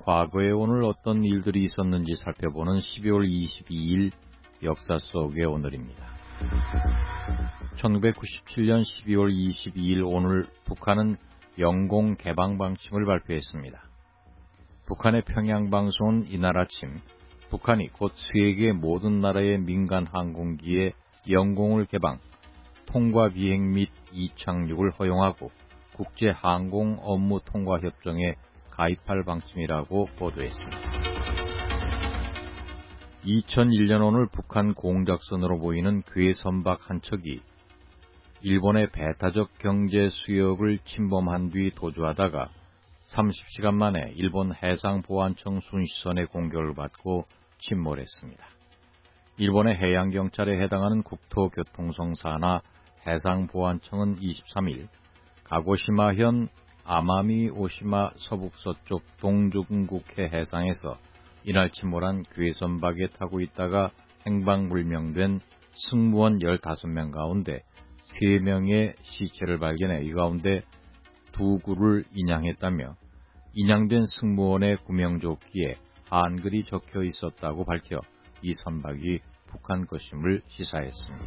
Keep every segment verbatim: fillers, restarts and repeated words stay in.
과거에 오늘 어떤 일들이 있었는지 살펴보는 십이월 이십이일 역사 속의 오늘입니다. 천구백구십칠년 십이월 이십이일 오늘 북한은 영공 개방 방침을 발표했습니다. 북한의 평양방송은 이날 아침 북한이 곧 세계 모든 나라의 민간 항공기에 영공을 개방, 통과 비행 및 이착륙을 허용하고 국제항공 업무 통과 협정에 가입할 방침이라고 보도했습니다. 이천일년 오늘 북한 공작선으로 보이는 괴선박 한 척이 일본의 배타적 경제 수역을 침범한 뒤 도주하다가 삼십시간 만에 일본 해상보안청 순시선의 공격을 받고 침몰했습니다. 일본의 해양경찰에 해당하는 국토교통성 산하 해상보안청은 이십삼일 가고시마현 아마미 오시마 서북서쪽 동중국해 해상에서 이날 침몰한 괴선박에 타고 있다가 행방불명된 승무원 열다섯명 가운데 세 명의 시체를 발견해 이 가운데 두 구를 인양했다며 인양된 승무원의 구명조끼에 한글이 적혀 있었다고 밝혀 이 선박이 북한 것임을 시사했습니다.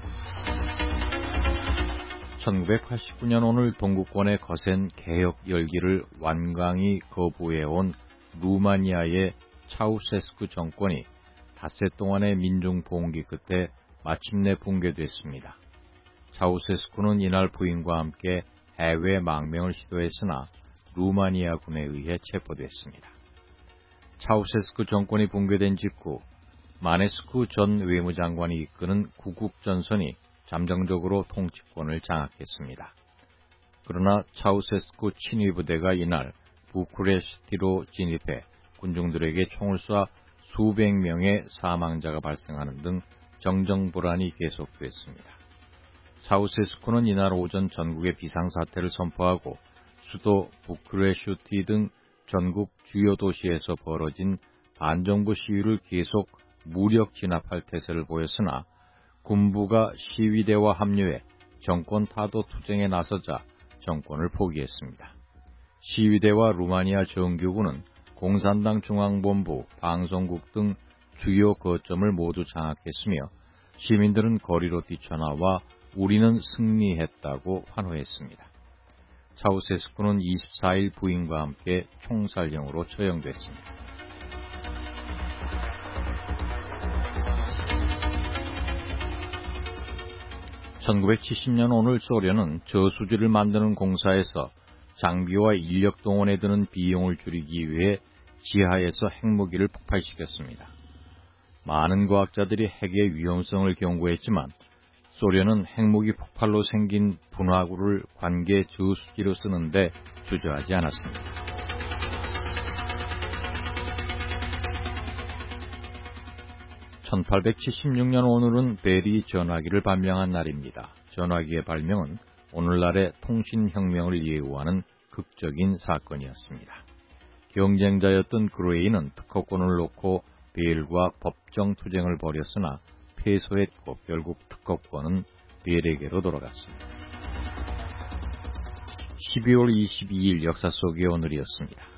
천구백팔십구년 오늘 동구권의 거센 개혁 열기를 완강히 거부해온 루마니아의 차우세스쿠 정권이 닷새 동안의 민중 봉기 끝에 마침내 붕괴됐습니다. 차우세스쿠는 이날 부인과 함께 해외 망명을 시도했으나 루마니아군에 의해 체포됐습니다. 차우세스쿠 정권이 붕괴된 직후 마네스쿠 전 외무장관이 이끄는 구국전선이 잠정적으로 통치권을 장악했습니다. 그러나 차우세스쿠 친위부대가 이날 부쿠레슈티로 진입해 군중들에게 총을 쏴 수백 명의 사망자가 발생하는 등 정정불안이 계속됐습니다. 차우세스쿠는 이날 오전 전국에 비상사태를 선포하고 수도 부쿠레슈티 등 전국 주요 도시에서 벌어진 반정부 시위를 계속 무력 진압할 태세를 보였으나 군부가 시위대와 합류해 정권 타도 투쟁에 나서자 정권을 포기했습니다. 시위대와 루마니아 정규군은 공산당 중앙본부, 방송국 등 주요 거점을 모두 장악했으며 시민들은 거리로 뛰쳐나와 우리는 승리했다고 환호했습니다. 차우세스쿠는 이십사일 부인과 함께 총살형으로 처형됐습니다. 천구백칠십년 오늘 소련은 저수지를 만드는 공사에서 장비와 인력 동원에 드는 비용을 줄이기 위해 지하에서 핵무기를 폭발시켰습니다. 많은 과학자들이 핵의 위험성을 경고했지만 소련은 핵무기 폭발로 생긴 분화구를 관계 저수지로 쓰는데 주저하지 않았습니다. 천팔백칠십육년 오늘은 베리 전화기를 발명한 날입니다. 전화기의 발명은 오늘날의 통신혁명을 예우하는 극적인 사건이었습니다. 경쟁자였던 그레이는 특허권을 놓고 벨과 법정 투쟁을 벌였으나 패소했고 결국 특허권은 벨에게로 돌아갔습니다. 십이월 이십이일 역사 속의 오늘이었습니다.